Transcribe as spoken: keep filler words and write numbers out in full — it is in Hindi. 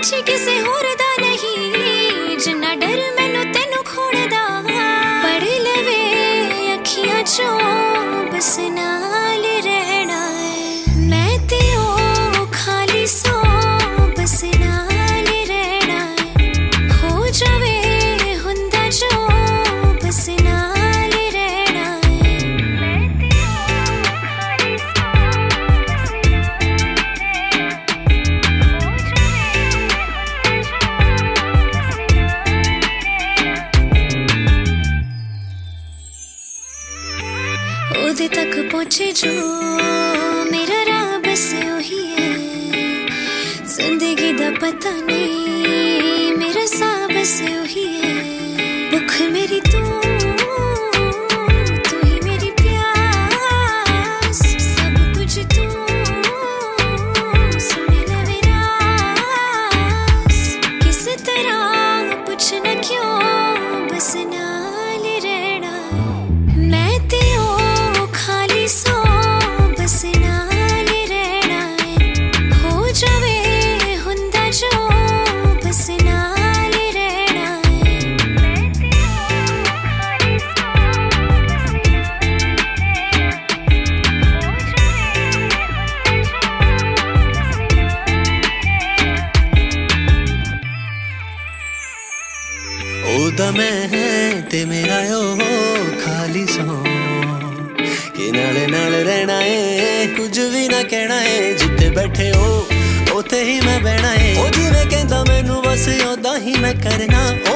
जी किसे होर दा नहीं, जिन्ना डर मैनू तेनू खोण दा। पढ़ लवे अखियां चों बस नाल रहना है, मैं ते ओ खाली सौ बस नाल रहना है। हो जावे हुंदा जो बस नाल रहना है, मैं ते ओ खाली सौ बस ओदे तक पहुंचे जो मेरा राह बस ओही है। जिंदगी दा पता नहीं मेरा सा बस ओही है। भुख मेरी तू तू ही मेरी प्यास, सब कुछ तू सुन ले मेरा आस। किस तरह पूछना क्यों बस नाल रहना है, मैं ते ओ खाली सौ बस नाल रहना है। हो जावे हुंदा जो बस नाल रहना है, मैं ते ओ खाली सौ बस नाल रहना है। हो जावे ओदा मैं ते मेरा ओ खाली सौ कि नाले नाल रहना है, कुछ भी ना कहना है। जिते बैठे हो उते ही मैं बहना है, ओ जिवें कहंदा मैनू बस ओदा ही मैं करना।